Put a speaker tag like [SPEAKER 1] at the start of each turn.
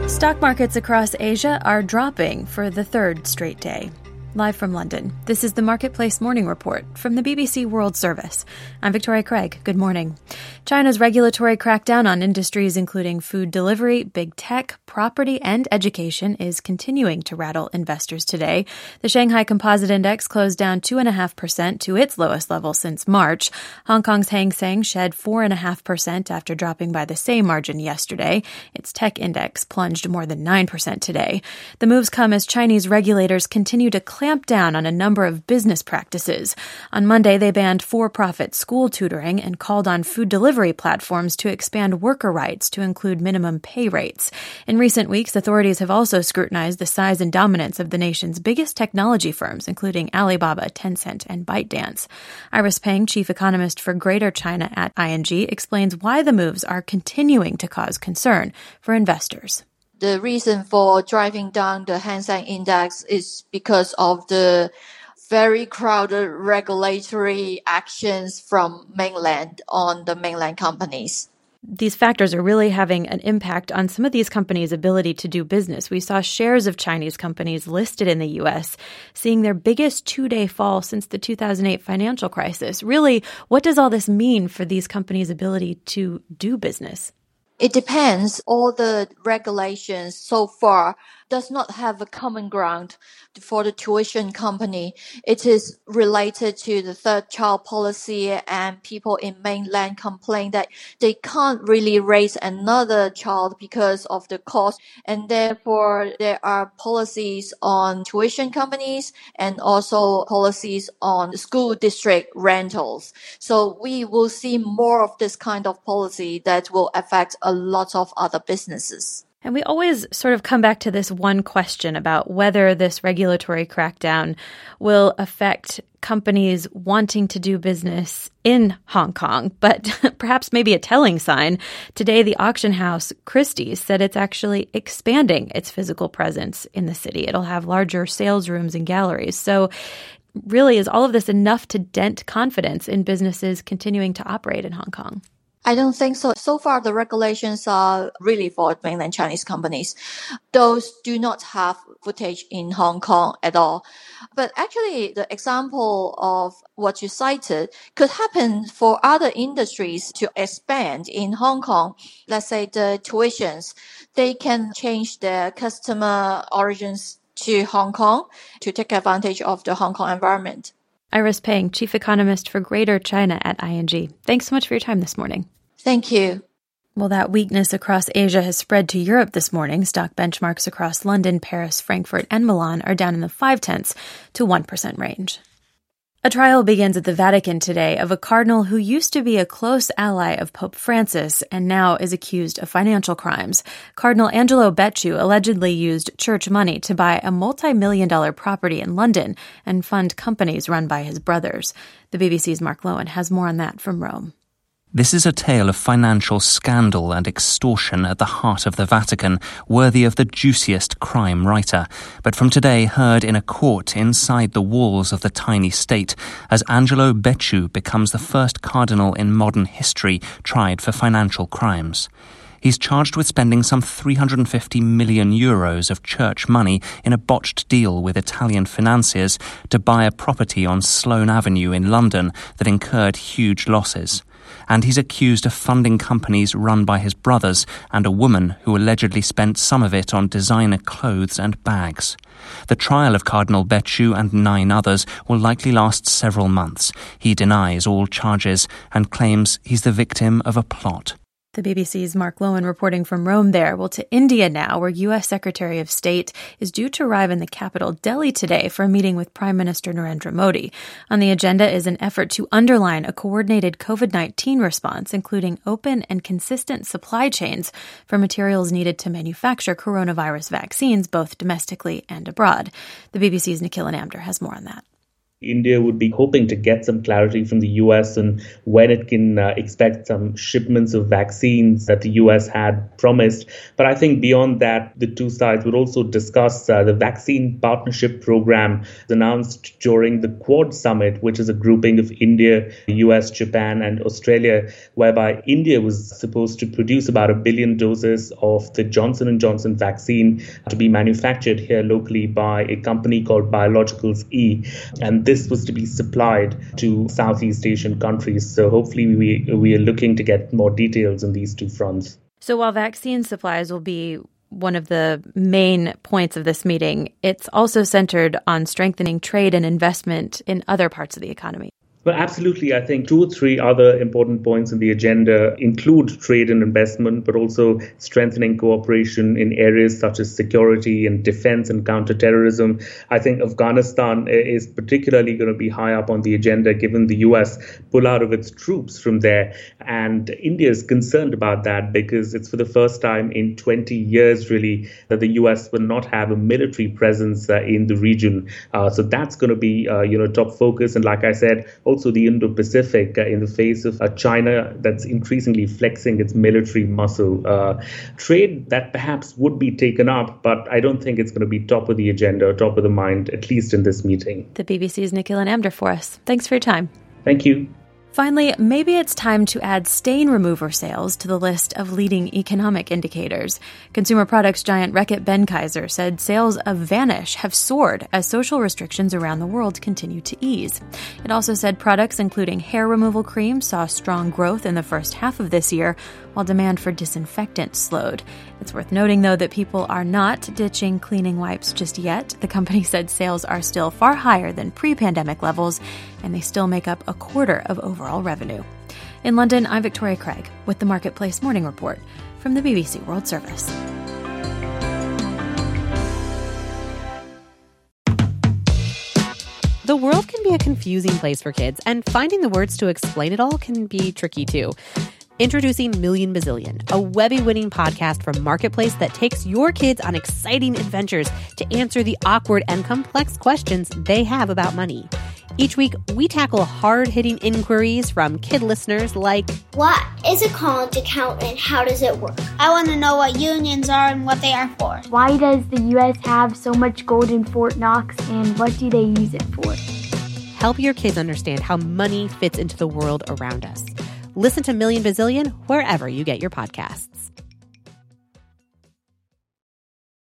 [SPEAKER 1] Stock markets across Asia are dropping for the third straight day. Live from London, this is the Marketplace Morning Report from the BBC World Service. I'm Victoria Craig. Good morning. China's regulatory crackdown on industries including food delivery, big tech, property, and education is continuing to rattle investors today. The Shanghai Composite Index closed down 2.5% to its lowest level since March. Hong Kong's Hang Seng shed 4.5% after dropping by the same margin yesterday. Its tech index plunged more than 9% today. The moves come as Chinese regulators continue to clamp down on a number of business practices. On Monday, they banned for-profit school tutoring and called on food delivery platforms to expand worker rights to include minimum pay rates. In recent weeks, authorities have also scrutinized the size and dominance of the nation's biggest technology firms, including Alibaba, Tencent, and ByteDance. Iris Peng, chief economist for Greater China at ING, explains why the moves are continuing to cause concern for investors.
[SPEAKER 2] The reason for driving down the Hang Seng Index is because of the very crowded regulatory actions from mainland on the mainland companies.
[SPEAKER 1] These factors are really having an impact on some of these companies' ability to do business. We saw shares of Chinese companies listed in the U.S. seeing their biggest two-day fall since the 2008 financial crisis. Really, what does all this mean for these companies' ability to do business?
[SPEAKER 2] It depends. All the regulations so far does not have a common ground for the tuition company. It is related to the third child policy, and people in mainland complain that they can't really raise another child because of the cost. And therefore, there are policies on tuition companies and also policies on school district rentals. So we will see more of this kind of policy that will affect a lot of other businesses.
[SPEAKER 1] And we always sort of come back to this one question about whether this regulatory crackdown will affect companies wanting to do business in Hong Kong. But perhaps maybe a telling sign. Today, the auction house Christie's said it's actually expanding its physical presence in the city. It'll have larger sales rooms and galleries. So really, is all of this enough to dent confidence in businesses continuing to operate in Hong Kong?
[SPEAKER 2] I don't think so. So far, the regulations are really for mainland Chinese companies. Those do not have footage in Hong Kong at all. But actually, the example of what you cited could happen for other industries to expand in Hong Kong. Let's say the tuitions, they can change their customer origins to Hong Kong to take advantage of the Hong Kong environment.
[SPEAKER 1] Iris Peng, chief economist for Greater China at ING. Thanks so much for your time this morning.
[SPEAKER 2] Thank you.
[SPEAKER 1] Well, that weakness across Asia has spread to Europe this morning. Stock benchmarks across London, Paris, Frankfurt, and Milan are down in the 0.5% to 1% range. A trial begins at the Vatican today of a cardinal who used to be a close ally of Pope Francis and now is accused of financial crimes. Cardinal Angelo Becciu allegedly used church money to buy a multi-million-dollar property in London and fund companies run by his brothers. The BBC's Mark Lowen has more on that from Rome.
[SPEAKER 3] This is a tale of financial scandal and extortion at the heart of the Vatican, worthy of the juiciest crime writer, but from today heard in a court inside the walls of the tiny state, as Angelo Becciu becomes the first cardinal in modern history tried for financial crimes. He's charged with spending some 350 million euros of church money in a botched deal with Italian financiers to buy a property on Sloane Avenue in London that incurred huge losses. And he's accused of funding companies run by his brothers and a woman who allegedly spent some of it on designer clothes and bags. The trial of Cardinal Becciu and 9 others will likely last several months. He denies all charges and claims he's the victim of a plot.
[SPEAKER 1] The BBC's Mark Lowen reporting from Rome there. Well, to India now, where U.S. Secretary of State is due to arrive in the capital, Delhi, today for a meeting with Prime Minister Narendra Modi. On the agenda is an effort to underline a coordinated COVID-19 response, including open and consistent supply chains for materials needed to manufacture coronavirus vaccines, both domestically and abroad. The BBC's Nikhil Anandar has more on that.
[SPEAKER 4] India would be hoping to get some clarity from the US on when it can expect some shipments of vaccines that the US had promised. But I think beyond that, the two sides would also discuss the vaccine partnership program announced during the Quad Summit, which is a grouping of India, the US, Japan, and Australia, whereby India was supposed to produce about 1 billion doses of the Johnson & Johnson vaccine to be manufactured here locally by a company called Biologicals E. And this was to be supplied to Southeast Asian countries. So hopefully we are looking to get more details on these two fronts.
[SPEAKER 1] So while vaccine supplies will be one of the main points of this meeting, it's also centered on strengthening trade and investment in other parts of the economy.
[SPEAKER 4] Well, absolutely. I think 2 or 3 other important points in the agenda include trade and investment, but also strengthening cooperation in areas such as security and defense and counterterrorism. I think Afghanistan is particularly going to be high up on the agenda given the US pull out of its troops from there. And India is concerned about that because it's for the first time in 20 years, really, that the US will not have a military presence in the region. So that's going to be, top focus. And like I said, also the Indo-Pacific in the face of China that's increasingly flexing its military muscle. Trade that perhaps would be taken up, but I don't think it's going to be top of the agenda, top of the mind, at least in this meeting.
[SPEAKER 1] The BBC's Nikhil Amder for us. Thanks for your time.
[SPEAKER 4] Thank you.
[SPEAKER 1] Finally, maybe it's time to add stain remover sales to the list of leading economic indicators. Consumer products giant Reckitt Benckiser said sales of Vanish have soared as social restrictions around the world continue to ease. It also said products including hair removal cream saw strong growth in the first half of this year, while demand for disinfectant slowed. It's worth noting, though, that people are not ditching cleaning wipes just yet. The company said sales are still far higher than pre-pandemic levels, and they still make up a quarter of overall revenue. In London, I'm Victoria Craig with the Marketplace Morning Report from the BBC World Service.
[SPEAKER 5] The world can be a confusing place for kids, and finding the words to explain it all can be tricky too. Introducing Million Bazillion, a Webby-winning podcast from Marketplace that takes your kids on exciting adventures to answer the awkward and complex questions they have about money. Each week, we tackle hard-hitting inquiries from kid listeners like,
[SPEAKER 6] what is a college account and how does it work?
[SPEAKER 7] I want to know what unions are and what they are for.
[SPEAKER 8] Why does the U.S. have so much gold in Fort Knox and what do they use it for?
[SPEAKER 5] Help your kids understand how money fits into the world around us. Listen to Million Bazillion wherever you get your podcasts.